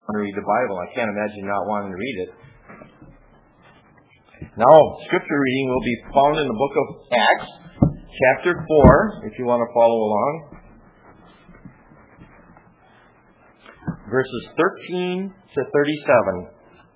to read the Bible. I can't imagine not wanting to read it. Now, scripture reading will be found in the book of Acts, chapter 4, if you want to follow along. Verses 13 to 37.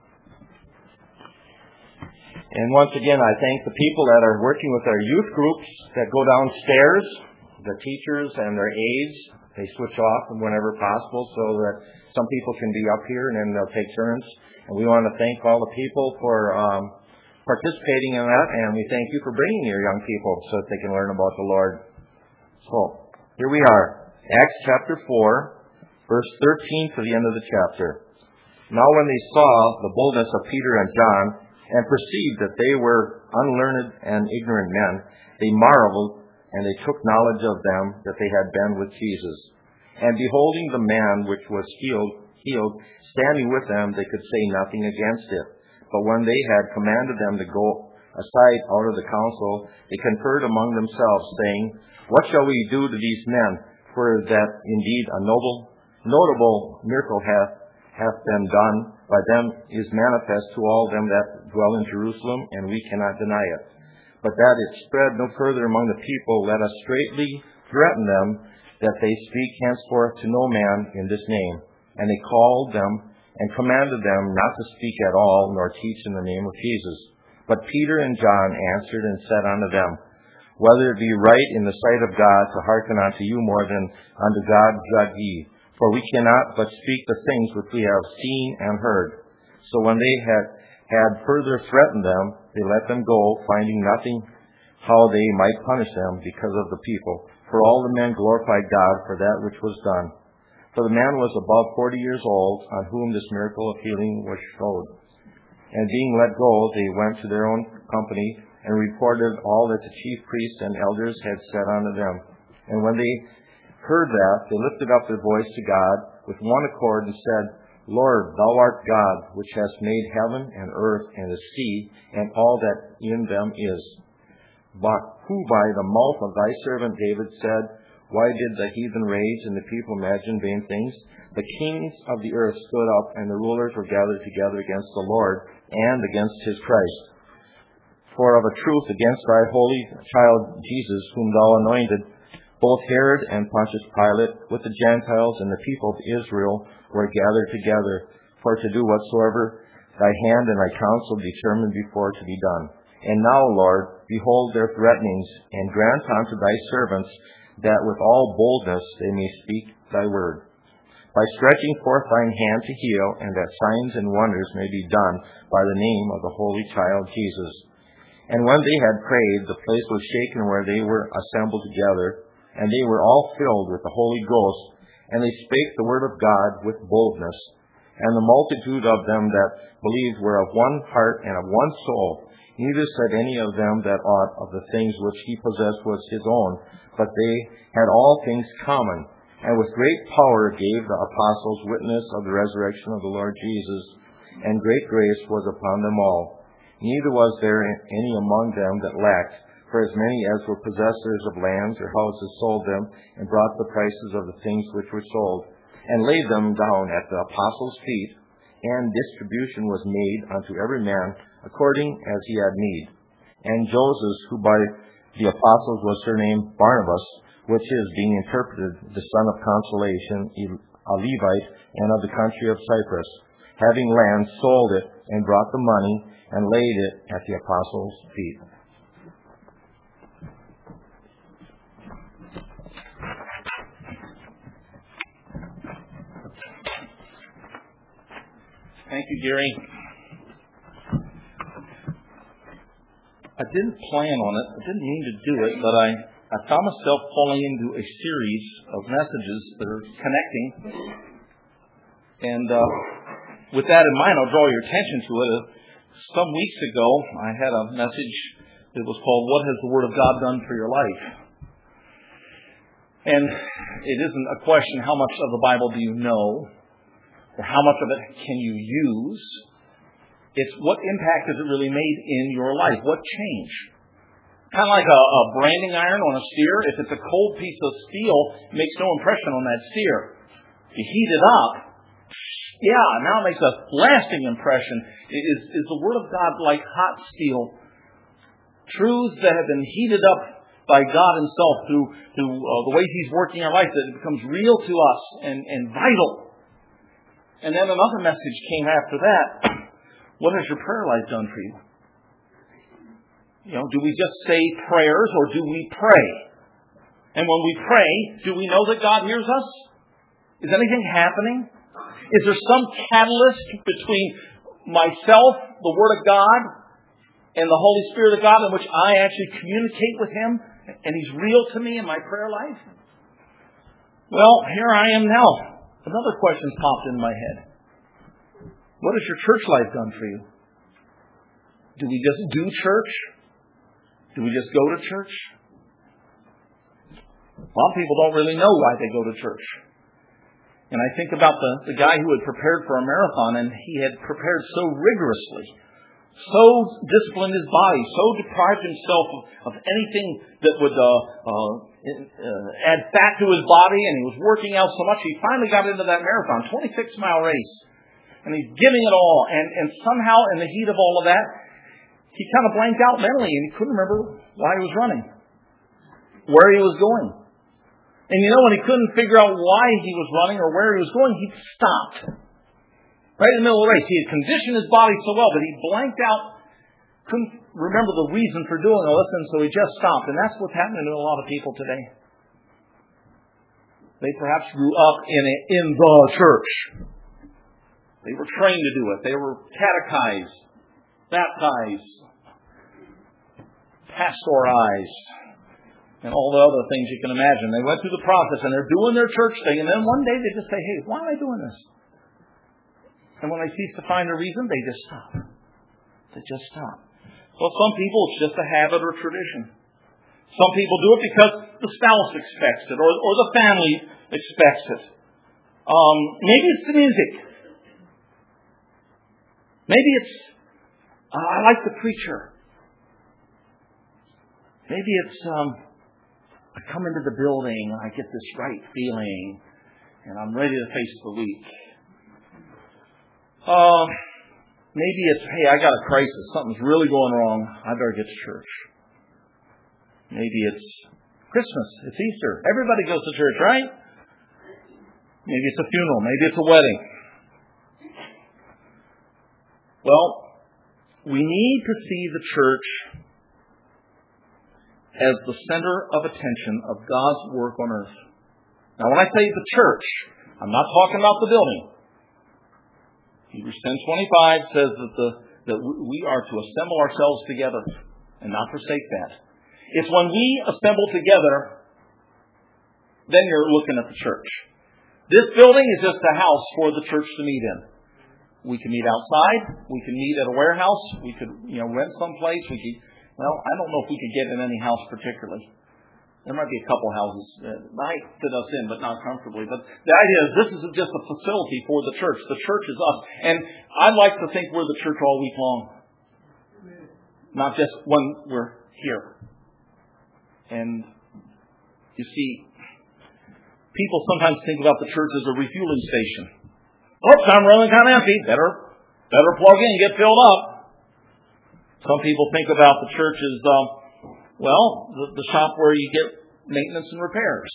And once again, I thank the people that are working with our youth groups that go downstairs, the teachers and their aides. They switch off whenever possible so that some people can be up here and then they'll take turns. And we want to thank all the people for participating in that, and we thank you for bringing your young people so that they can learn about the Lord. So, here we are, Acts chapter 4, verse 13 to the end of the chapter. Now when they saw the boldness of Peter and John, and perceived that they were unlearned and ignorant men, they marveled, and they took knowledge of them that they had been with Jesus. And beholding the man which was healed, standing with them, they could say nothing against it. But when they had commanded them to go aside out of the council, they conferred among themselves, saying, What shall we do to these men? For that indeed a notable miracle hath been done by them is manifest to all them that dwell in Jerusalem, and we cannot deny it. But that it spread no further among the people, let us straitly threaten them that they speak henceforth to no man in this name. And they called them and commanded them not to speak at all, nor teach in the name of Jesus. But Peter and John answered and said unto them, Whether it be right in the sight of God to hearken unto you more than unto God, judge ye. For we cannot but speak the things which we have seen and heard. So when they had further threatened them, they let them go, finding nothing how they might punish them because of the people. For all the men glorified God for that which was done. For the man was about 40 years old, on whom this miracle of healing was showed. And being let go, they went to their own company, and reported all that the chief priests and elders had said unto them. And when they heard that, they lifted up their voice to God with one accord and said, Lord, thou art God, which hast made heaven and earth and the sea, and all that in them is. But who by the mouth of thy servant David said, Why did the heathen rage and the people imagine vain things? The kings of the earth stood up, and the rulers were gathered together against the Lord and against his Christ. For of a truth against thy holy child Jesus, whom thou anointed, both Herod and Pontius Pilate, with the Gentiles and the people of Israel, were gathered together, for to do whatsoever thy hand and thy counsel determined before to be done. And now, Lord, behold their threatenings, and grant unto thy servants that with all boldness they may speak thy word, by stretching forth thine hand to heal, and that signs and wonders may be done by the name of the holy child Jesus. And when they had prayed, the place was shaken where they were assembled together, and they were all filled with the Holy Ghost, and they spake the word of God with boldness. And the multitude of them that believed were of one heart and of one soul. Neither said any of them that aught of the things which he possessed was his own, but they had all things common. And with great power gave the apostles witness of the resurrection of the Lord Jesus, and great grace was upon them all. Neither was there any among them that lacked. For as many as were possessors of lands or houses sold them, and brought the prices of the things which were sold, and laid them down at the apostles' feet, and distribution was made unto every man according as he had need. And Joseph, who by the apostles was surnamed Barnabas, which is, being interpreted, the son of consolation, a Levite, and of the country of Cyprus, having land, sold it, and brought the money, and laid it at the apostles' feet. Thank you, Gary. I didn't plan on it. I didn't mean to do it, but I found myself falling into a series of messages that are connecting. And with that in mind, I'll draw your attention to it. Some weeks ago, I had a message that was called, What Has the Word of God Done for Your Life? And it isn't a question, how much of the Bible do you know? Or how much of it can you use? It's what impact has it really made in your life? What change? Kind of like a branding iron on a sear. If it's a cold piece of steel, it makes no impression on that sear. You heat it up, now it makes a lasting impression. Is the Word of God like hot steel? Truths that have been heated up by God Himself through the ways He's working our life, that it becomes real to us and vital. And then another message came after that. What has your prayer life done for you? Do we just say prayers, or do we pray? And when we pray, do we know that God hears us? Is anything happening? Is there some catalyst between myself, the Word of God, and the Holy Spirit of God in which I actually communicate with Him and He's real to me in my prayer life? Well, here I am now. Another question's popped in my head. What has your church life done for you? Do we just do church? Do we just go to church? A lot of people don't really know why they go to church. And I think about the guy who had prepared for a marathon, and he had prepared so rigorously, so disciplined his body, so deprived himself of anything that would add fat to his body, and he was working out so much, he finally got into that marathon, 26-mile race. And he's giving it all, and somehow in the heat of all of that, he kind of blanked out mentally, and he couldn't remember why he was running, where he was going. And when he couldn't figure out why he was running or where he was going, he stopped. Right in the middle of the race. He had conditioned his body so well that he blanked out, couldn't remember the reason for doing all this, and so he just stopped. And that's what's happening to a lot of people today. They perhaps grew up in the church. They were trained to do it. They were catechized, baptized, pastorized, and all the other things you can imagine. They went through the process, and they're doing their church thing, and then one day they just say, hey, why am I doing this? And when they cease to find a reason, they just stop. They just stop. Well, some people, it's just a habit or tradition. Some people do it because the spouse expects it, or the family expects it. Maybe it's the music. Maybe it's, I like the preacher. Maybe it's, I come into the building and I get this right feeling and I'm ready to face the week. Maybe it's, hey, I got a crisis. Something's really going wrong. I better get to church. Maybe it's Christmas. It's Easter. Everybody goes to church, right? Maybe it's a funeral. Maybe it's a wedding. Well, we need to see the church as the center of attention of God's work on earth. Now, when I say the church, I'm not talking about the building. Hebrews 10:25 says that we are to assemble ourselves together and not forsake that. It's when we assemble together, then you're looking at the church. This building is just a house for the church to meet in. We can meet outside. We can meet at a warehouse. We could, rent someplace. I don't know if we could get in any house particularly. There might be a couple houses that might fit us in, but not comfortably. But the idea is this is just a facility for the church. The church is us. And I like to think we're the church all week long. Not just when we're here. And you see, people sometimes think about the church as a refueling station. Oops, I'm running kind of empty. Better plug in, get filled up. Some people think about the church as, the shop where you get maintenance and repairs.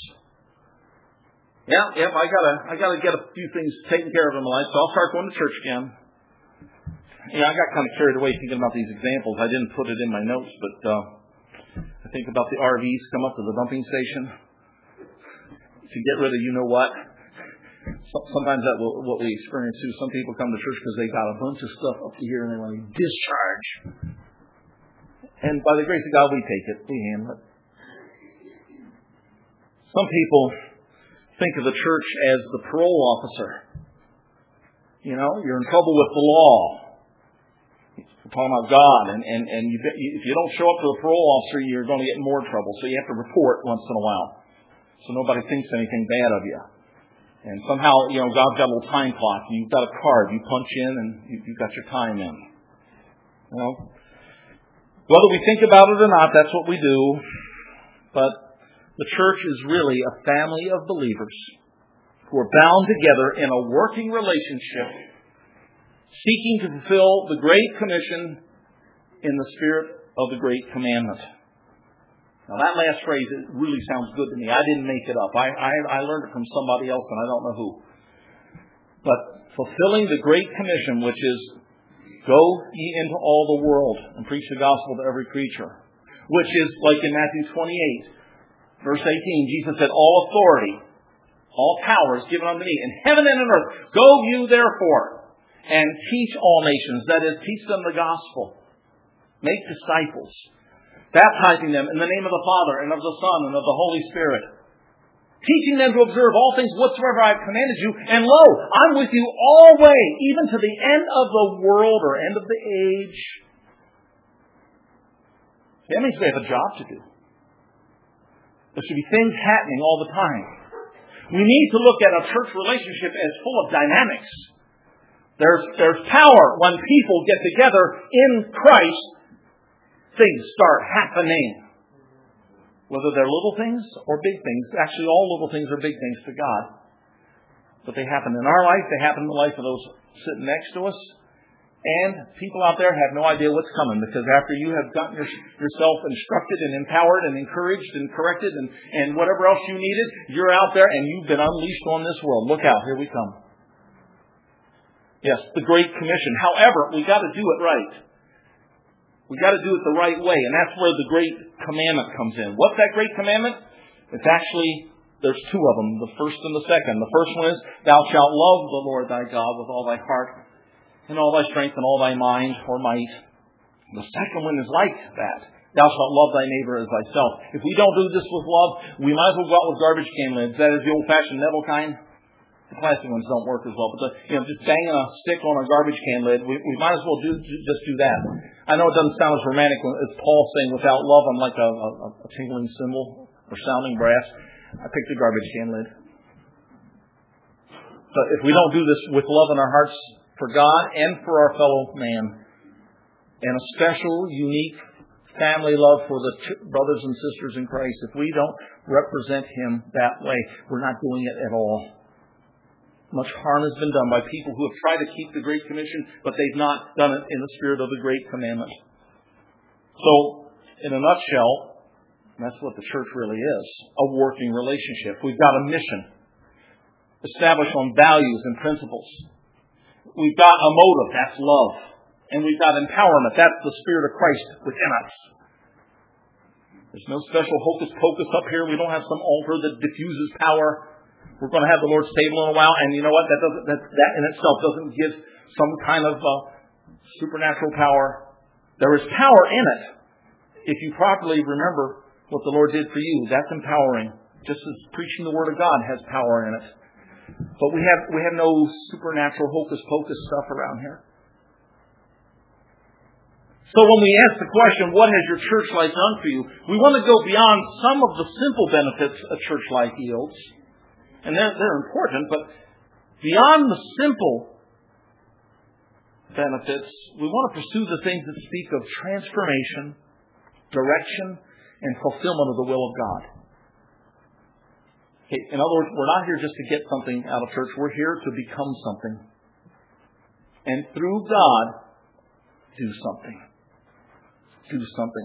I gotta get a few things taken care of in my life, so I'll start going to church again. I got kind of carried away thinking about these examples. I didn't put it in my notes, but I think about the RVs come up to the dumping station to get rid of you-know-what. Sometimes that's what we experience too. Some people come to church because they got a bunch of stuff up to here and they want to discharge. And by the grace of God, we take it. We handle it. Some people think of the church as the parole officer. You're in trouble with the law. We're talking about God. And if you don't show up to the parole officer, you're going to get in more trouble. So you have to report once in a while. So nobody thinks anything bad of you. And somehow, God's got a little time clock. You've got a card. You punch in and you've got your time in. Whether we think about it or not, that's what we do. But the church is really a family of believers who are bound together in a working relationship, seeking to fulfill the Great Commission in the spirit of the Great Commandment. Now that last phrase, it really sounds good to me. I didn't make it up. I learned it from somebody else, and I don't know who. But fulfilling the Great Commission, which is, go ye into all the world and preach the gospel to every creature. Which is, like in Matthew 28, verse 18, Jesus said, all authority, all power is given unto me in heaven and on earth. Go you therefore and teach all nations. That is, teach them the gospel. Make disciples. Baptizing them in the name of the Father and of the Son and of the Holy Spirit. Teaching them to observe all things whatsoever I have commanded you. And lo, I'm with you always, even to the end of the world or end of the age. That means we have a job to do. There should be things happening all the time. We need to look at a church relationship as full of dynamics. There's power when people get together in Christ. Things start happening. Whether they're little things or big things. Actually, all little things are big things to God. But they happen in our life. They happen in the life of those sitting next to us. And people out there have no idea what's coming, because after you have gotten yourself instructed and empowered and encouraged and corrected and whatever else you needed, you're out there and you've been unleashed on this world. Look out, here we come. Yes, the Great Commission. However, we got to do it right. We got to do it the right way, and that's where the Great Commandment comes in. What's that Great Commandment? It's actually, there's two of them, the first and the second. The first one is, thou shalt love the Lord thy God with all thy heart, and all thy strength, and all thy mind or might. The second one is like that. Thou shalt love thy neighbor as thyself. If we don't do this with love, we might as well go out with garbage can lids. That is the old-fashioned metal kind. The plastic ones don't work as well. But just banging a stick on a garbage can lid, we might as well just do that. I know it doesn't sound as romantic as Paul saying, without love, I'm like a tingling cymbal or sounding brass. I picked a garbage can lid. But if we don't do this with love in our hearts, for God and for our fellow man, and a special, unique family love for the brothers and sisters in Christ, if we don't represent Him that way, we're not doing it at all. Much harm has been done by people who have tried to keep the Great Commission, but they've not done it in the spirit of the Great Commandment. So, in a nutshell, that's what the church really is, a working relationship. We've got a mission established on values and principles. We've got a motive, that's love. And we've got empowerment, that's the Spirit of Christ within us. There's no special hocus pocus up here. We don't have some altar that diffuses power. We're going to have the Lord's table in a while, and you know what? That in itself doesn't give some kind of supernatural power. There is power in it. If you properly remember what the Lord did for you, that's empowering. Just as preaching the Word of God has power in it. But we have no supernatural hocus pocus stuff around here. So when we ask the question, what has your church life done for you? We want to go beyond some of the simple benefits a church life yields. And they're important, but beyond the simple benefits, we want to pursue the things that speak of transformation, direction, and fulfillment of the will of God. Okay, in other words, we're not here just to get something out of church. We're here to become something. And through God, do something. Do something.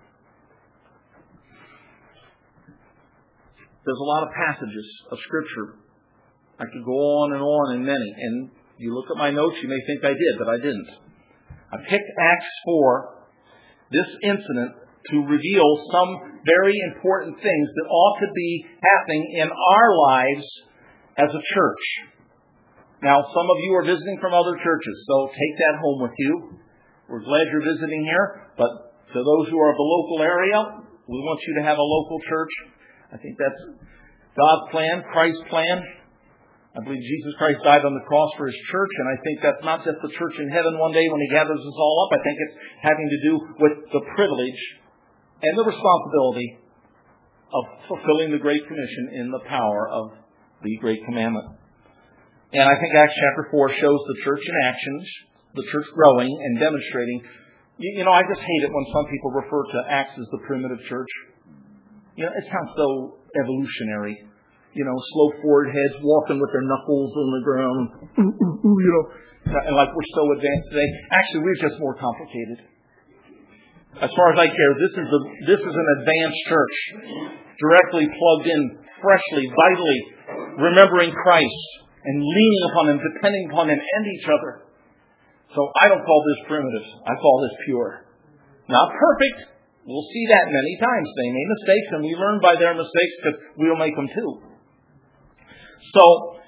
There's a lot of passages of Scripture. I could go on and many. And you look at my notes, you may think I did, but I didn't. I picked Acts 4, this incident, to reveal some very important things that ought to be happening in our lives as a church. Now, some of you are visiting from other churches, so take that home with you. We're glad you're visiting here, but to those who are of the local area, we want you to have a local church. I think that's God's plan, Christ's plan. I believe Jesus Christ died on the cross for His church, and I think that's not just the church in heaven one day when He gathers us all up. I think it's having to do with the privilege and the responsibility of fulfilling the Great Commission in the power of the Great Commandment. And I think Acts chapter 4 shows the church in actions, the church growing and demonstrating. You know, I just hate it when some people refer to Acts as the primitive church. You know, it sounds so evolutionary. slow forward heads, walking with their knuckles on the ground, and like we're so advanced today. Actually, we're just more complicated. As far as I care, this is an advanced church, directly plugged in, freshly, vitally, remembering Christ and leaning upon Him, depending upon Him and each other. So I don't call this primitive. I call this pure. Not perfect. We'll see that many times. They made mistakes, and we learn by their mistakes because we'll make them too. So,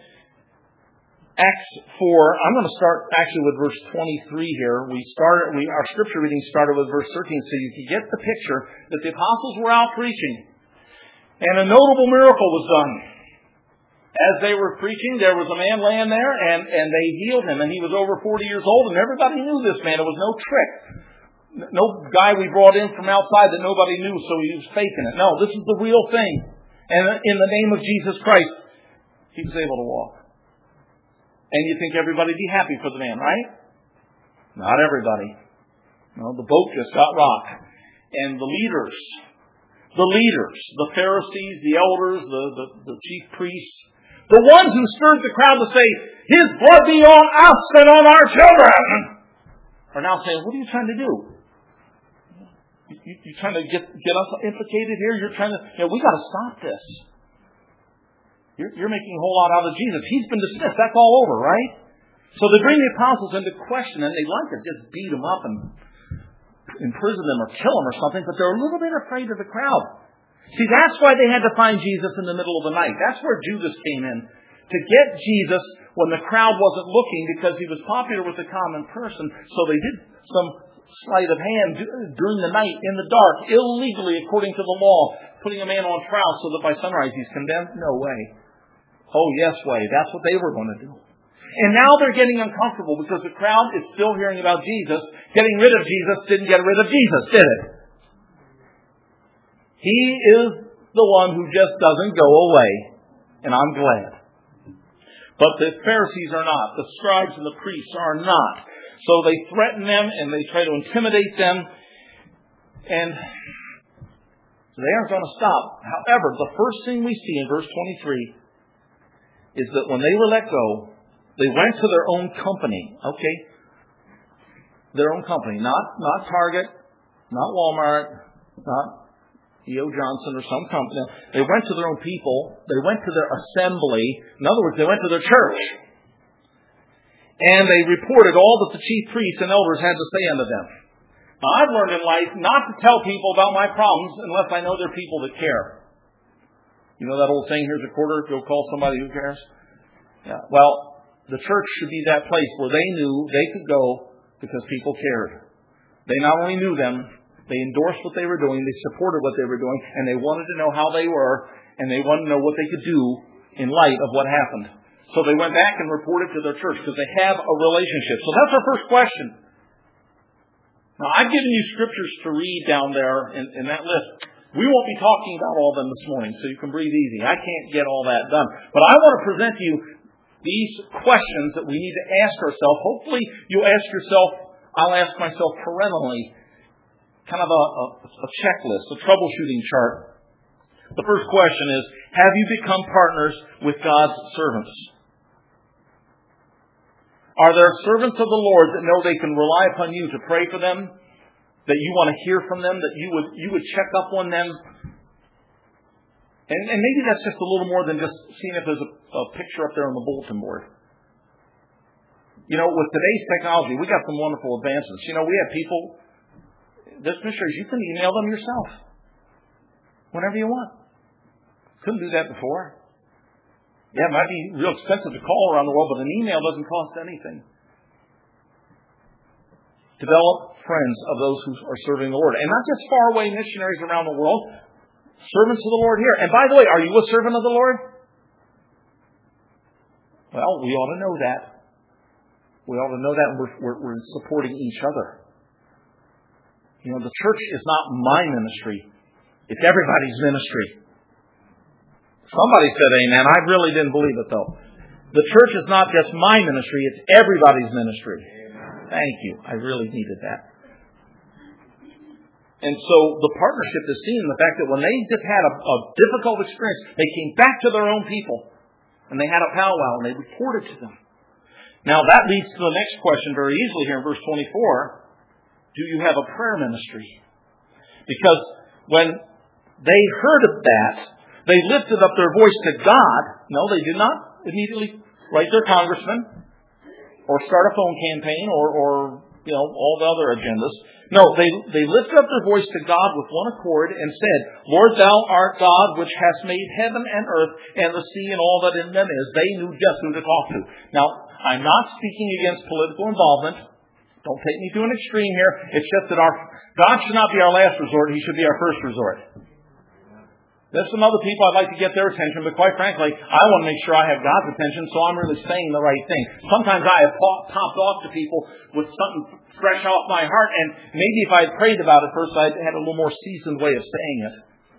Acts 4, I'm going to start actually with verse 23 here. Our scripture reading started with verse 13, so you can get the picture that the apostles were out preaching. And a notable miracle was done. As they were preaching, there was a man laying there, and they healed him, and he was over 40 years old, and everybody knew this man. It was no trick. No guy we brought in from outside that nobody knew, so he was faking it. No, this is the real thing. And in the name of Jesus Christ, he was able to walk. And you think everybody would be happy for the man, right? Not everybody. No, the boat just got rocked. And the leaders, the Pharisees, the elders, the chief priests, the ones who stirred the crowd to say, His blood be on us and on our children, are now saying, what are you trying to do? You trying to get us implicated here? You're trying to, we got to stop this. You're making a whole lot out of Jesus. He's been dismissed. That's all over, right? So they bring the apostles into question, and they'd like to just beat them up and imprison them or kill them or something, but they're a little bit afraid of the crowd. See, that's why they had to find Jesus in the middle of the night. That's where Judas came in. To get Jesus when the crowd wasn't looking because he was popular with the common person. So they did some sleight of hand during the night in the dark, illegally according to the law, putting a man on trial so that by sunrise he's condemned? No way. Oh, yes way. That's what they were going to do. And now they're getting uncomfortable because the crowd is still hearing about Jesus. Getting rid of Jesus didn't get rid of Jesus, did it? He is the one who just doesn't go away. And I'm glad. But the Pharisees are not. The scribes and the priests are not. So they threaten them and they try to intimidate them. And they aren't going to stop. However, the first thing we see in verse 23 is that when they were let go, they went to their own company. Okay? Their own company. Not Target, not Walmart, not E.O. Johnson or some company. They went to their own people. They went to their assembly. In other words, they went to their church. And they reported all that the chief priests and elders had to say unto them. Now, I've learned in life not to tell people about my problems unless I know they're people that care. You know that old saying, here's a quarter, go call somebody who cares? Yeah. Well, the church should be that place where they knew they could go because people cared. They not only knew them, they endorsed what they were doing, they supported what they were doing, and they wanted to know how they were, and they wanted to know what they could do in light of what happened. So they went back and reported to their church because they have a relationship. So that's our first question. Now, I've given you scriptures to read down there in that list. We won't be talking about all of them this morning, so you can breathe easy. I can't get all that done. But I want to present to you these questions that we need to ask ourselves. Hopefully you ask yourself, I'll ask myself perennially, kind of a checklist, a troubleshooting chart. The first question is, have you become partners with God's servants? Are there servants of the Lord that know they can rely upon you to pray for them? That you want to hear from them? That you would check up on them? And maybe that's just a little more than just seeing if there's a picture up there on the bulletin board. With today's technology, we got some wonderful advancements. We have people, there's missionaries, you can email them yourself. Whenever you want. Couldn't do that before. Yeah, it might be real expensive to call around the world, but an email doesn't cost anything. Develop friends of those who are serving the Lord. And not just faraway missionaries around the world. Servants of the Lord here. And by the way, are you a servant of the Lord? Well, we ought to know that. We ought to know that, and we're supporting each other. The church is not my ministry. It's everybody's ministry. Somebody said amen. I really didn't believe it, though. The church is not just my ministry. It's everybody's ministry. Thank you. I really needed that. And so the partnership is seen in the fact that when they just had a difficult experience, they came back to their own people. And they had a powwow and they reported to them. Now that leads to the next question very easily here in verse 24. Do you have a prayer ministry? Because when they heard of that, they lifted up their voice to God. No, they did not immediately write their congressman or start a phone campaign or all the other agendas. No, they lifted up their voice to God with one accord and said, Lord, thou art God, which hast made heaven and earth and the sea and all that in them is. They knew just who to talk to. Now, I'm not speaking against political involvement. Don't take me to an extreme here. It's just that God should not be our last resort. He should be our first resort. There's some other people I'd like to get their attention, but quite frankly, I want to make sure I have God's attention, so I'm really saying the right thing. Sometimes I have popped off to people with something fresh off my heart, and maybe if I had prayed about it first, I'd had a little more seasoned way of saying it.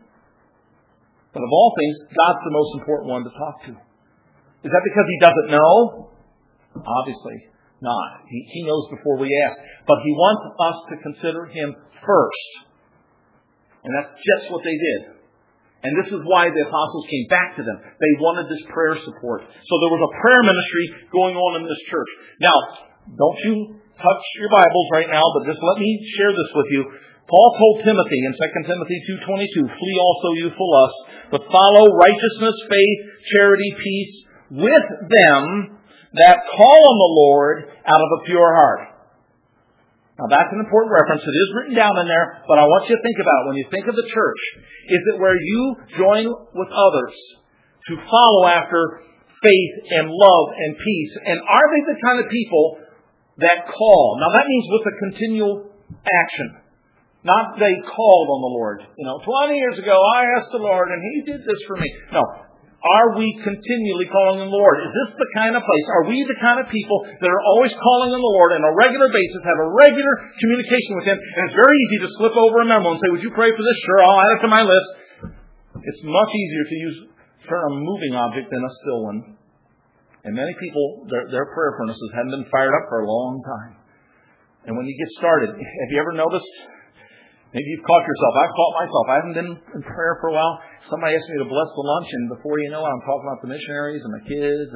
But of all things, God's the most important one to talk to. Is that because He doesn't know? Obviously not. He knows before we ask. But He wants us to consider Him first. And that's just what they did. And this is why the apostles came back to them. They wanted this prayer support. So there was a prayer ministry going on in this church. Now, don't you touch your Bibles right now, but just let me share this with you. Paul told Timothy in 2 Timothy 2:22, flee also youthful lusts, but follow righteousness, faith, charity, peace with them that call on the Lord out of a pure heart. Now that's an important reference. It is written down in there, but I want you to think about it. When you think of the church, is it where you join with others to follow after faith and love and peace? And are they the kind of people that call? Now that means with a continual action. Not they called on the Lord. 20 years ago I asked the Lord and He did this for me. No. Are we continually calling on the Lord? Is this the kind of place? Are we the kind of people that are always calling on the Lord on a regular basis, have a regular communication with Him, and it's very easy to slip over a memo and say, would you pray for this? Sure, I'll add it to my list. It's much easier to turn a moving object than a still one. And many people, their prayer furnaces haven't been fired up for a long time. And when you get started, have you ever noticed? Maybe you've caught yourself. I've caught myself. I haven't been in prayer for a while. Somebody asked me to bless the lunch, and before you know it, I'm talking about the missionaries and the kids, and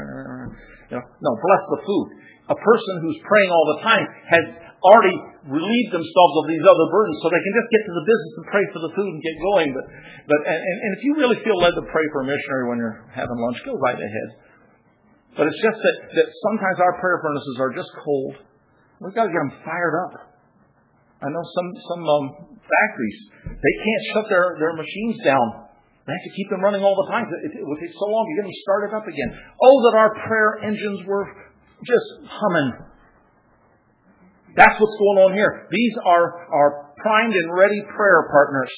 no, bless the food. A person who's praying all the time has already relieved themselves of these other burdens, so they can just get to the business and pray for the food and get going. But if you really feel led to pray for a missionary when you're having lunch, go right ahead. But it's just that sometimes our prayer furnaces are just cold. We've got to get them fired up. I know some factories, they can't shut their machines down. They have to keep them running all the time. It will take so long to get them started up again. Oh, that our prayer engines were just humming. That's what's going on here. These are our primed and ready prayer partners.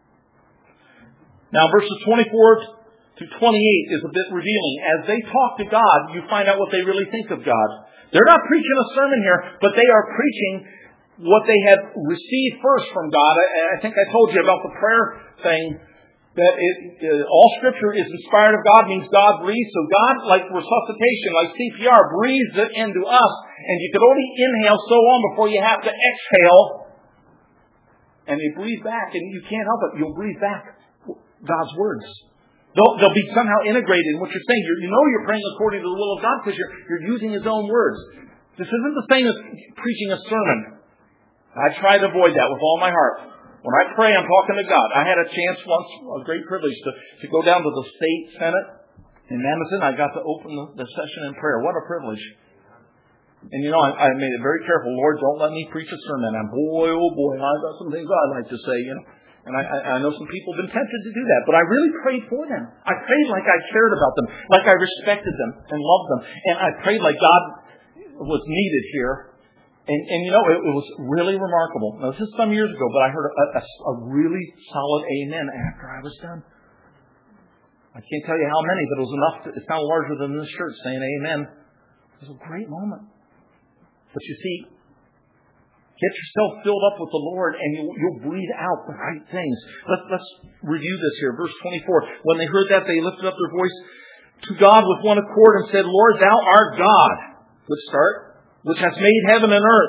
Now, verses 24 to 28 is a bit revealing. As they talk to God, you find out what they really think of God. They're not preaching a sermon here, but they are preaching what they have received first from God. I think I told you about the prayer thing, that all Scripture is inspired of God, means God breathes. So God, like resuscitation, like CPR, breathes it into us. And you could only inhale so long before you have to exhale. And you breathe back, and you can't help it. You'll breathe back God's words. They'll be somehow integrated in what you're saying. You're praying according to the will of God because you're using His own words. This isn't the same as preaching a sermon. I try to avoid that with all my heart. When I pray, I'm talking to God. I had a chance once, a great privilege, to go down to the state senate in Madison. I got to open the session in prayer. What a privilege. And I made it very careful. Lord, don't let me preach a sermon. And boy, oh boy, I've got some things I'd like to say, And I know some people have been tempted to do that. But I really prayed for them. I prayed like I cared about them, like I respected them and loved them. And I prayed like God was needed here. And it was really remarkable. Now, this is some years ago, but I heard a really solid amen after I was done. I can't tell you how many, but it was enough. It's not larger than this church saying amen. It was a great moment. But you see, get yourself filled up with the Lord, and you'll breathe out the right things. Let's review this here. Verse 24. When they heard that, they lifted up their voice to God with one accord and said, Lord, thou art God. Good start. Which has made heaven and earth.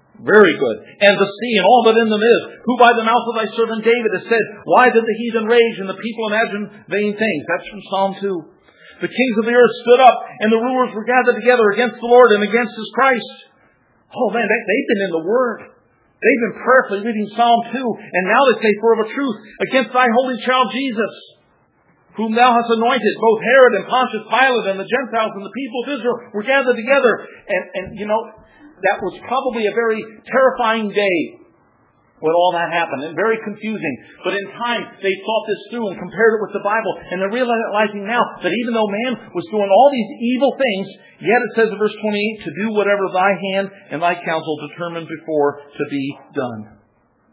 Very good. And the sea and all that in them is, who by the mouth of thy servant David has said, why did the heathen rage and the people imagine vain things? That's from Psalm 2. The kings of the earth stood up and the rulers were gathered together against the Lord and against His Christ. Oh man, they've been in the Word. They've been prayerfully reading Psalm 2. And now they say, for of a truth, against thy holy child Jesus, whom thou hast anointed, both Herod and Pontius Pilate and the Gentiles and the people of Israel were gathered together. And you know, that was probably a very terrifying day when all that happened, and very confusing. But in time, they thought this through and compared it with the Bible, and they're realizing now that even though man was doing all these evil things, yet it says in verse 28, to do whatever thy hand and thy counsel determined before to be done.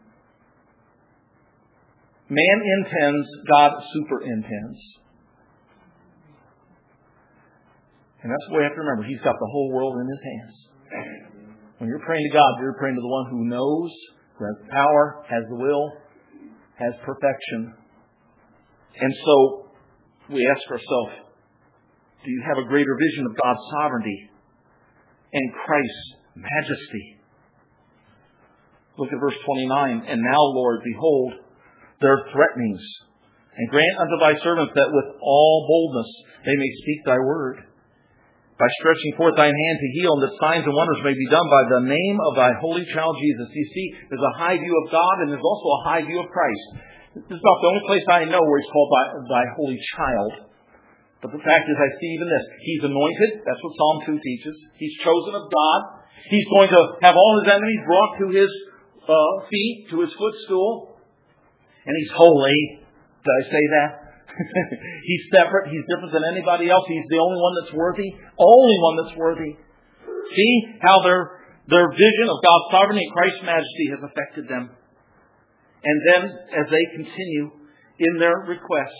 Man intends, God superintends. And that's the way we have to remember. He's got the whole world in His hands. When you're praying to God, you're praying to the one who knows, who has power, has the will, has perfection. And so we ask ourselves, do you have a greater vision of God's sovereignty and Christ's majesty? Look at verse 29. And now, Lord, behold, their threatenings, and grant unto thy servants that with all boldness they may speak thy word, by stretching forth thine hand to heal, and that signs and wonders may be done by the name of thy holy child Jesus. You see, there's a high view of God, and there's also a high view of Christ. This is about the only place I know where He's called thy holy child. But the fact is, I see even this. He's anointed. That's what Psalm 2 teaches. He's chosen of God. He's going to have all His enemies brought to His feet, to His footstool. And He's holy. Did I say that? He's separate. He's different than anybody else. He's the only one that's worthy. Only one that's worthy. See how their vision of God's sovereignty and Christ's majesty has affected them. And then, as they continue in their requests,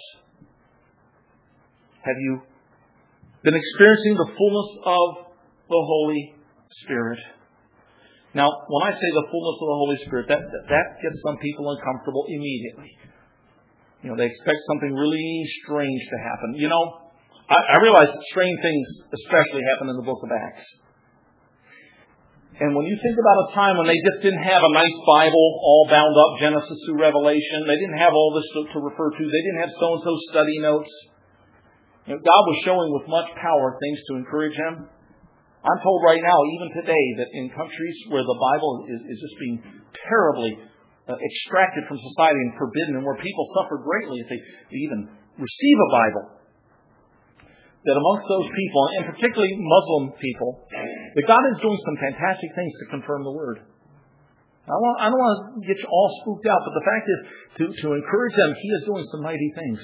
have you been experiencing the fullness of the Holy Spirit? Now, when I say the fullness of the Holy Spirit, that gets some people uncomfortable immediately. You know, they expect something really strange to happen. You know, I realize that strange things especially happen in the book of Acts. And when you think about a time when they just didn't have a nice Bible all bound up, Genesis through Revelation, they didn't have all this to refer to, they didn't have so-and-so study notes. You know, God was showing with much power things to encourage them. I'm told right now, even today, that in countries where the Bible is just being terribly extracted from society and forbidden, and where people suffer greatly if they even receive a Bible, that amongst those people, and particularly Muslim people, that God is doing some fantastic things to confirm the Word. I don't want to get you all spooked out, but the fact is, to encourage them, He is doing some mighty things.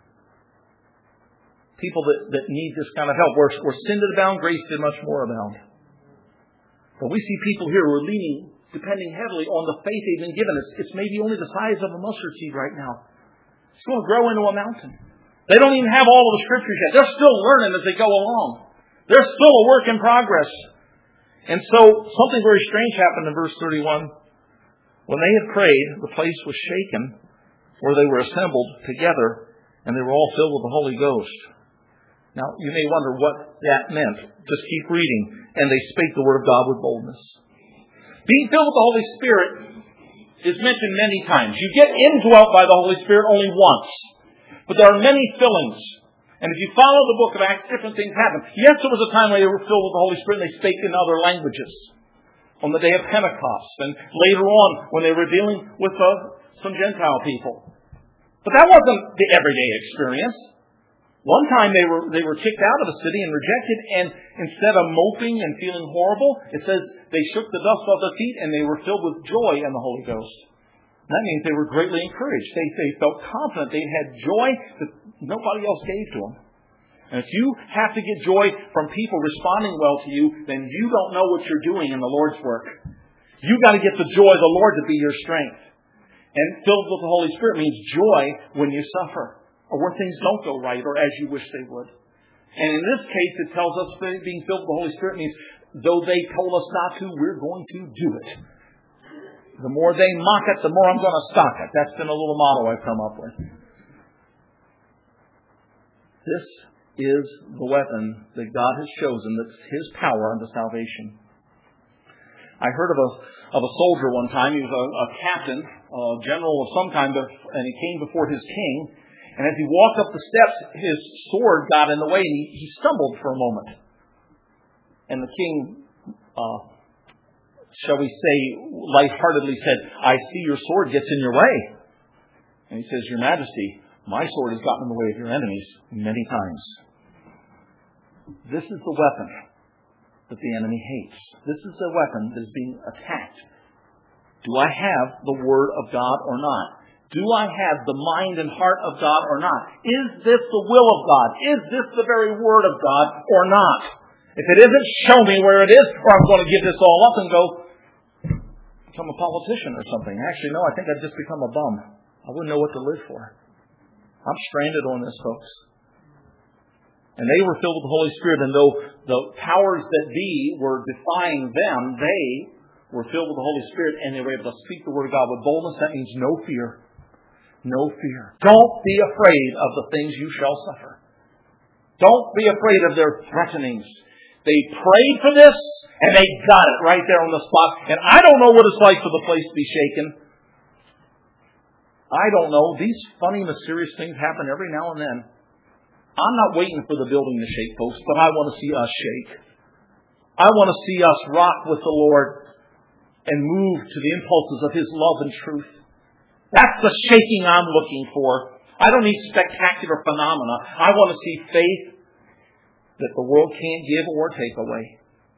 People that need this kind of help. Where sin did abound, grace did much more abound. But we see people here who are depending heavily on the faith they've been given. It's maybe only the size of a mustard seed right now. It's going to grow into a mountain. They don't even have all of the scriptures yet. They're still learning as they go along. They're still a work in progress. And so something very strange happened in verse 31. When they had prayed, the place was shaken where they were assembled together, and they were all filled with the Holy Ghost. Now, you may wonder what that meant. Just keep reading. And they spake the word of God with boldness. Being filled with the Holy Spirit is mentioned many times. You get indwelt by the Holy Spirit only once. But there are many fillings. And if you follow the book of Acts, different things happen. Yes, there was a time when they were filled with the Holy Spirit and they spake in other languages. On the day of Pentecost. And later on when they were dealing with some Gentile people. But that wasn't the everyday experience. One time they were kicked out of the city and rejected, and instead of moping and feeling horrible, it says they shook the dust off their feet and they were filled with joy in the Holy Ghost. And that means they were greatly encouraged. They felt confident. They had joy that nobody else gave to them. And if you have to get joy from people responding well to you, then you don't know what you're doing in the Lord's work. You've got to get the joy of the Lord to be your strength. And filled with the Holy Spirit means joy when you suffer. Or when things don't go right, or as you wish they would. And in this case, it tells us that being filled with the Holy Spirit means, though they told us not to, we're going to do it. The more they mock it, the more I'm going to stock it. That's been a little motto I've come up with. This is the weapon that God has chosen. That's His power unto salvation. I heard of a soldier one time. He was a captain, a general of some kind, and he came before his king. And as he walked up the steps, his sword got in the way, and he stumbled for a moment. And the king, shall we say, lightheartedly said, "I see your sword gets in your way." And he says, "Your Majesty, my sword has gotten in the way of your enemies many times." This is the weapon that the enemy hates. This is the weapon that is being attacked. Do I have the Word of God or not? Do I have the mind and heart of God or not? Is this the will of God? Is this the very Word of God or not? If it isn't, show me where it is, or I'm going to give this all up and go become a politician or something. Actually, no, I think I'd just become a bum. I wouldn't know what to live for. I'm stranded on this, folks. And they were filled with the Holy Spirit, and though the powers that be were defying them, they were filled with the Holy Spirit, and they were able to speak the Word of God with boldness. That means no fear. No fear. Don't be afraid of the things you shall suffer. Don't be afraid of their threatenings. They prayed for this, and they got it right there on the spot. And I don't know what it's like for the place to be shaken. I don't know. These funny, mysterious things happen every now and then. I'm not waiting for the building to shake, folks, but I want to see us shake. I want to see us rock with the Lord and move to the impulses of His love and truth. That's the shaking I'm looking for. I don't need spectacular phenomena. I want to see faith that the world can't give or take away.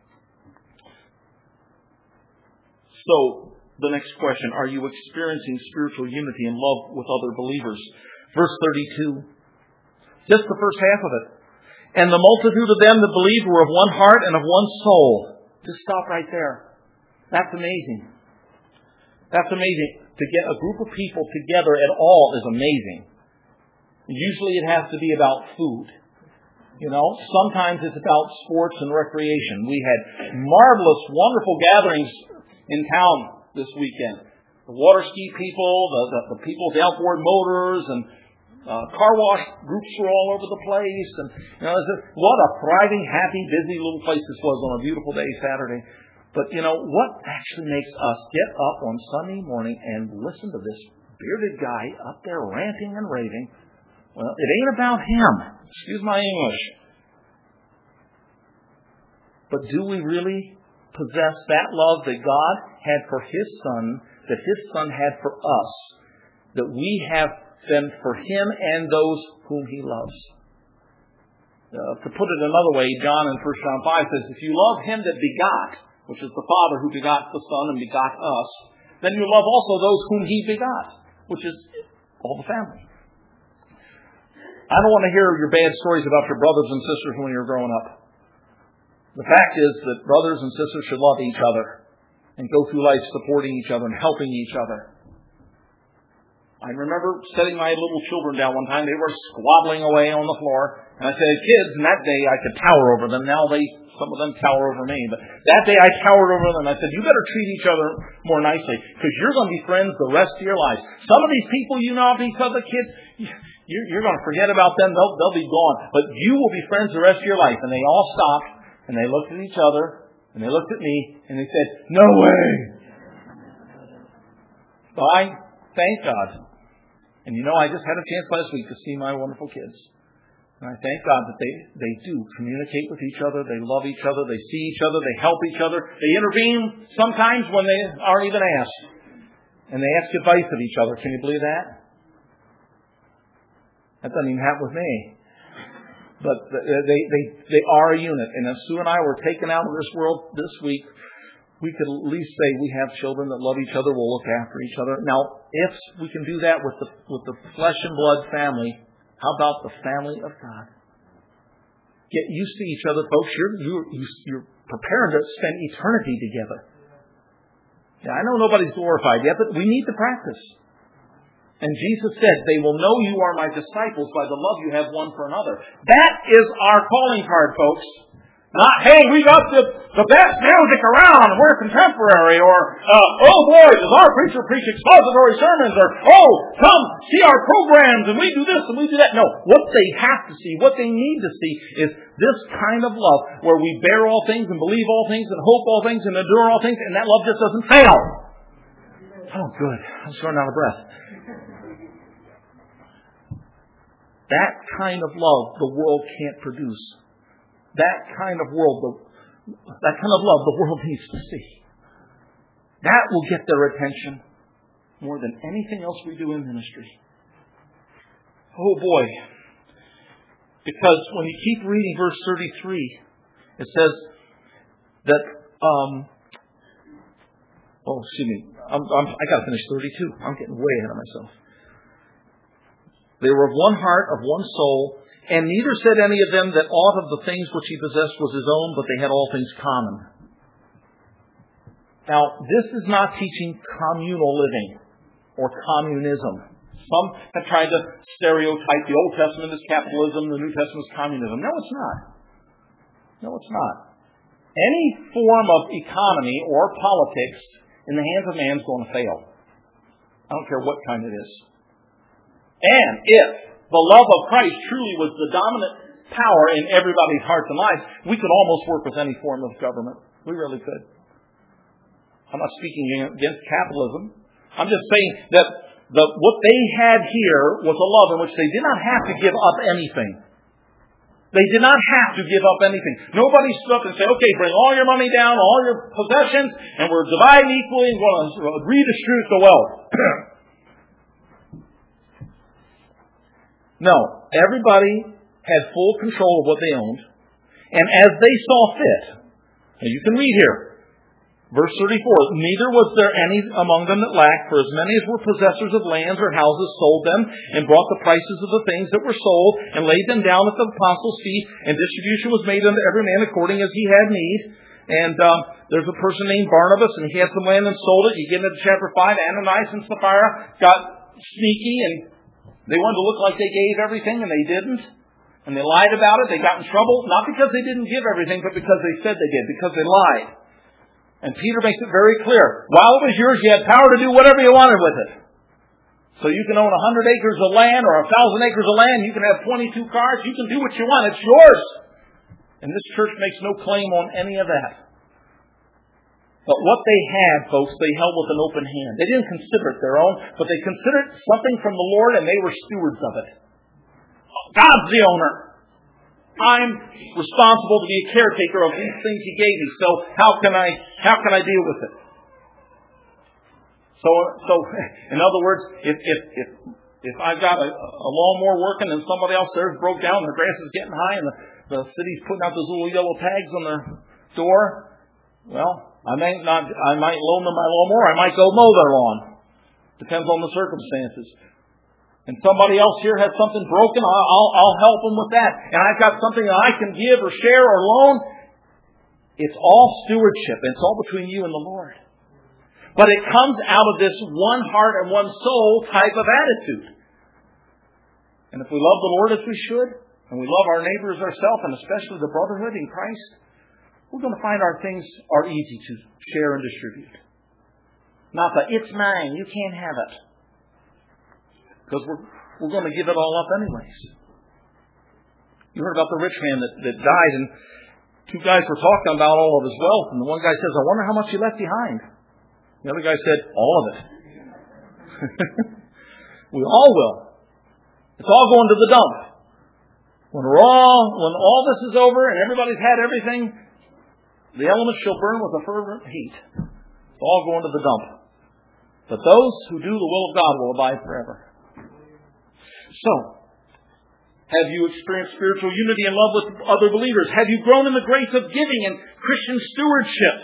So, the next question, are you experiencing spiritual unity and love with other believers? Verse 32. Just the first half of it. And the multitude of them that believed were of one heart and of one soul. Just stop right there. That's amazing. That's amazing. To get a group of people together at all is amazing. Usually it has to be about food. You know, sometimes it's about sports and recreation. We had marvelous, wonderful gatherings in town this weekend. The water ski people, the people with the outboard motors, and car wash groups were all over the place. And what a thriving, happy, busy little place this was on a beautiful day Saturday. But what actually makes us get up on Sunday morning and listen to this bearded guy up there ranting and raving? Well, it ain't about him. Excuse my English. But do we really possess that love that God had for His Son, that His Son had for us, that we have then for Him and those whom He loves? To put it another way, John in 1 John 5 says, if you love Him that begot, which is the Father who begot the Son and begot us, then you love also those whom He begot, which is all the family. I don't want to hear your bad stories about your brothers and sisters when you're growing up. The fact is that brothers and sisters should love each other and go through life supporting each other and helping each other. I remember setting my little children down one time. They were squabbling away on the floor. And I said, kids, and that day I could tower over them. Now some of them tower over me. But that day I towered over them. I said, you better treat each other more nicely because you're going to be friends the rest of your lives. Some of these people these other kids, you're going to forget about them. They'll be gone. But you will be friends the rest of your life. And they all stopped and they looked at each other and they looked at me and they said, no way. So I thank God. And I just had a chance last week to see my wonderful kids. And I thank God that they do communicate with each other. They love each other. They see each other. They help each other. They intervene sometimes when they aren't even asked. And they ask advice of each other. Can you believe that? That doesn't even happen with me. But they are a unit. And as Sue and I were taken out of this world this week, we could at least say we have children that love each other, will look after each other. Now, if we can do that with the flesh and blood family, how about the family of God? Get used to each other, folks. You're preparing to spend eternity together. Yeah, I know nobody's glorified yet, but we need to practice. And Jesus said, they will know you are my disciples by the love you have one for another. That is our calling card, folks. Not, hey, we got the best music around and we're contemporary, or, oh boy, does our preacher preach expository sermons, or, oh, come see our programs and we do this and we do that. No, what they have to see, what they need to see is this kind of love where we bear all things and believe all things and hope all things and endure all things, and that love just doesn't fail. Oh, good. I'm starting out of breath. That kind of love the world can't produce. That kind of love the world needs to see. That will get their attention more than anything else we do in ministry. Oh boy. Because when you keep reading verse 33, it says that, I got to finish 32. I'm getting way ahead of myself. They were of one heart, of one soul, and neither said any of them that aught of the things which he possessed was his own, but they had all things common. Now, this is not teaching communal living or communism. Some have tried to stereotype the Old Testament as capitalism, the New Testament as communism. No, it's not. No, it's not. Any form of economy or politics in the hands of man is going to fail. I don't care what kind it is. And if the love of Christ truly was the dominant power in everybody's hearts and lives, we could almost work with any form of government. We really could. I'm not speaking against capitalism. I'm just saying that what they had here was a love in which they did not have to give up anything. They did not have to give up anything. Nobody stood up and said, okay, bring all your money down, all your possessions, and we're dividing equally and going to redistribute the wealth. No, everybody had full control of what they owned, and as they saw fit. Now you can read here, verse 34, neither was there any among them that lacked, for as many as were possessors of lands or houses sold them, and brought the prices of the things that were sold, and laid them down at the apostles' feet, and distribution was made unto every man according as he had need. And there's a person named Barnabas, and he had some land and sold it. You get into chapter 5, Ananias and Sapphira got sneaky, and they wanted to look like they gave everything, and they didn't. And they lied about it. They got in trouble, not because they didn't give everything, but because they said they did, because they lied. And Peter makes it very clear. While it was yours, you had power to do whatever you wanted with it. So you can own 100 acres of land or 1,000 acres of land. You can have 22 cars. You can do what you want. It's yours. And this church makes no claim on any of that. But what they had, folks, they held with an open hand. They didn't consider it their own, but they considered it something from the Lord, and they were stewards of it. God's the owner. I'm responsible to be a caretaker of these things He gave me. So how can I deal with it? So in other words, if I've got a lawnmower working and somebody else there's broke down, and the grass is getting high, and the city's putting out those little yellow tags on their door, well, I might loan them my lawnmower. I might go mow their lawn. Depends on the circumstances. And somebody else here has something broken, I'll help them with that. And I've got something that I can give or share or loan. It's all stewardship. It's all between you and the Lord. But it comes out of this one heart and one soul type of attitude. And if we love the Lord as we should, and we love our neighbors ourselves, and especially the brotherhood in Christ, we're going to find our things are easy to share and distribute. Not that it's mine, you can't have it. Because we're going to give it all up anyways. You heard about the rich man that died, and two guys were talking about all of his wealth, and the one guy says, I wonder how much he left behind. The other guy said, all of it. We all will. It's all going to the dump. When all this is over and everybody's had everything, the elements shall burn with a fervent heat. It's all going to the dump. But those who do the will of God will abide forever. So, have you experienced spiritual unity and love with other believers? Have you grown in the grace of giving and Christian stewardship?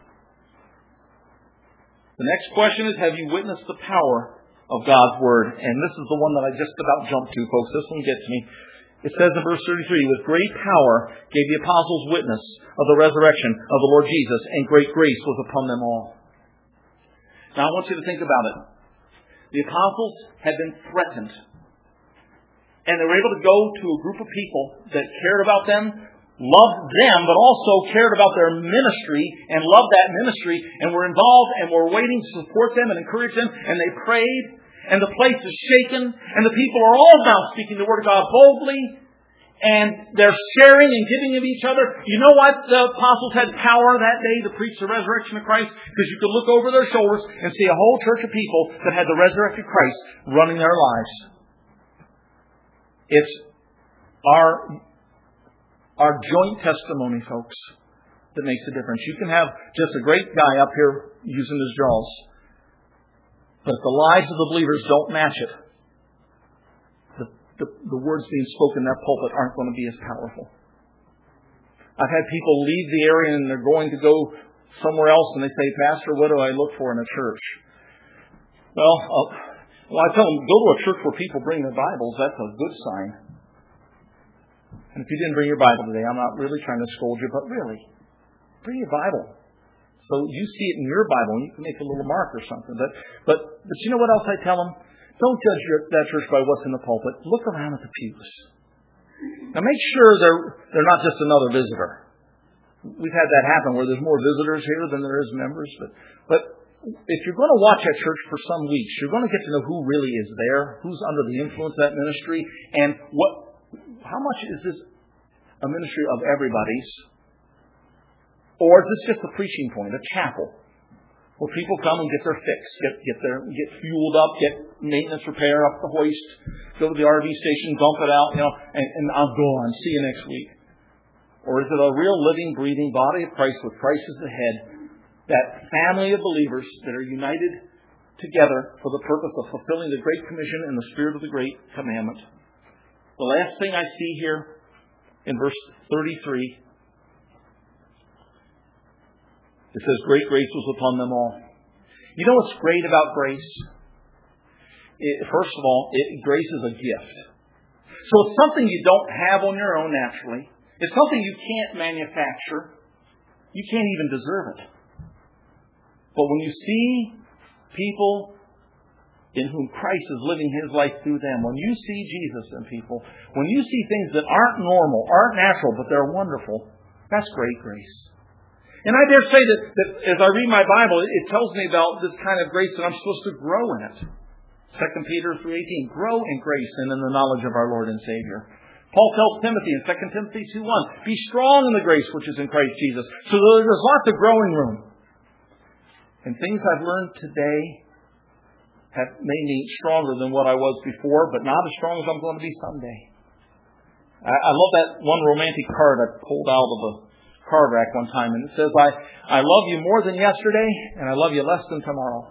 The next question is, have you witnessed the power of God's Word? And this is the one that I just about jumped to, folks. This one gets me. It says in verse 33, with great power gave the apostles witness of the resurrection of the Lord Jesus, and great grace was upon them all. Now I want you to think about it. The apostles had been threatened. And they were able to go to a group of people that cared about them, loved them, but also cared about their ministry and loved that ministry and were involved and were waiting to support them and encourage them, and they prayed, and the place is shaken, and the people are all now speaking the Word of God boldly, and they're sharing and giving of each other. You know what? The apostles had power that day to preach the resurrection of Christ, because you could look over their shoulders and see a whole church of people that had the resurrected Christ running their lives. It's our joint testimony, folks, that makes a difference. You can have just a great guy up here using his jaws, but if the lives of the believers don't match it, the words being spoken in that pulpit aren't going to be as powerful. I've had people leave the area and they're going to go somewhere else, and they say, "Pastor, what do I look for in a church?" Well, I tell them, go to a church where people bring their Bibles. That's a good sign. And if you didn't bring your Bible today, I'm not really trying to scold you, but really, bring your Bible. So you see it in your Bible, and you can make a little mark or something. But you know what else I tell them? Don't judge that church by what's in the pulpit. Look around at the pews. Now make sure they're not just another visitor. We've had that happen where there's more visitors here than there is members. But if you're going to watch at church for some weeks, you're going to get to know who really is there, who's under the influence of that ministry, and how much is this a ministry of everybody's? Or is this just a preaching point, a chapel, where people come and get their fix, get fueled up, get maintenance repair up the hoist, go to the RV station, dump it out, and I'm gone. See you next week. Or is it a real living, breathing body of Christ with Christ as the head, that family of believers that are united together for the purpose of fulfilling the Great Commission and the spirit of the Great Commandment? The last thing I see here in verse 33, it says, "Great grace was upon them all." You know what's great about grace? First of all, grace is a gift. So it's something you don't have on your own naturally. It's something you can't manufacture. You can't even deserve it. But when you see people in whom Christ is living His life through them, when you see Jesus in people, when you see things that aren't normal, aren't natural, but they're wonderful, that's great grace. And I dare say that as I read my Bible, it tells me about this kind of grace that I'm supposed to grow in it. 2 Peter 3:18, grow in grace and in the knowledge of our Lord and Savior. Paul tells Timothy in 2 Timothy 2:1, be strong in the grace which is in Christ Jesus. So there's lots of growing room. And things I've learned today have made me stronger than what I was before, but not as strong as I'm going to be someday. I love that one romantic card I pulled out of a card rack one time, and it says, I love you more than yesterday, and I love you less than tomorrow.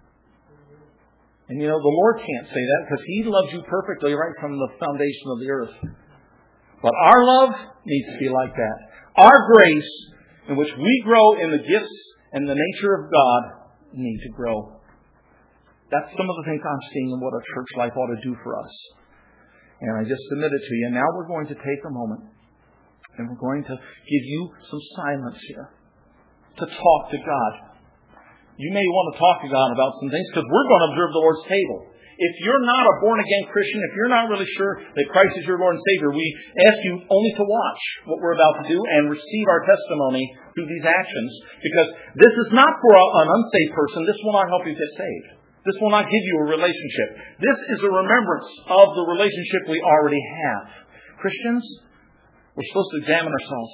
And the Lord can't say that because He loves you perfectly right from the foundation of the earth. But our love needs to be like that. Our grace, in which we grow in the gifts and the nature of God, need to grow. That's some of the things I'm seeing in what a church life ought to do for us. And I just submit it to you. Now we're going to take a moment and we're going to give you some silence here to talk to God. You may want to talk to God about some things because we're going to observe the Lord's table. If you're not a born-again Christian, if you're not really sure that Christ is your Lord and Savior, we ask you only to watch what we're about to do and receive our testimony through these actions, because this is not for an unsaved person. This will not help you get saved. This will not give you a relationship. This is a remembrance of the relationship we already have. Christians, we're supposed to examine ourselves.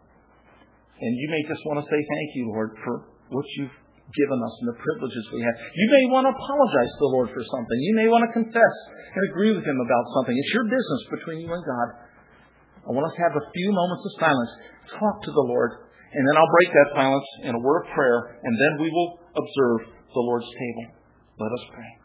And you may just want to say thank you, Lord, for what you've given us and the privileges we have. You may want to apologize to the Lord for something. You may want to confess and agree with Him about something. It's your business between you and God. I want us to have a few moments of silence. Talk to the Lord. And then I'll break that silence in a word of prayer. And then we will observe the Lord's table. Let us pray.